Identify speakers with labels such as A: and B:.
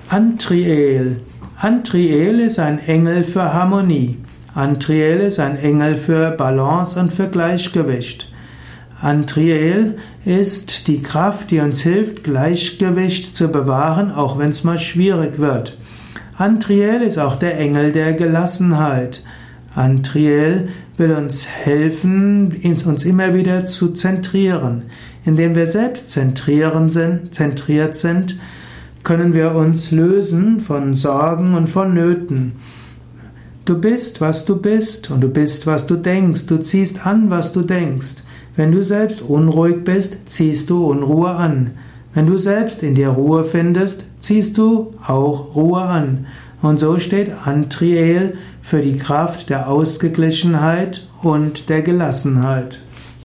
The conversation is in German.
A: Antriel. Antriel ist ein Engel für Harmonie. Antriel ist ein Engel für Balance und für Gleichgewicht. Antriel ist die Kraft, die uns hilft, Gleichgewicht zu bewahren, auch wenn es mal schwierig wird. Antriel ist auch der Engel der Gelassenheit. Antriel will uns helfen, uns immer wieder zu zentrieren. Indem wir selbst zentriert sind, können wir uns lösen von Sorgen und von Nöten. Du bist, was du bist, und du bist, was du denkst. Du ziehst an, was du denkst. Wenn du selbst unruhig bist, ziehst du Unruhe an. Wenn du selbst in dir Ruhe findest, ziehst du auch Ruhe an. Und so steht Antriel für die Kraft der Ausgeglichenheit und der Gelassenheit.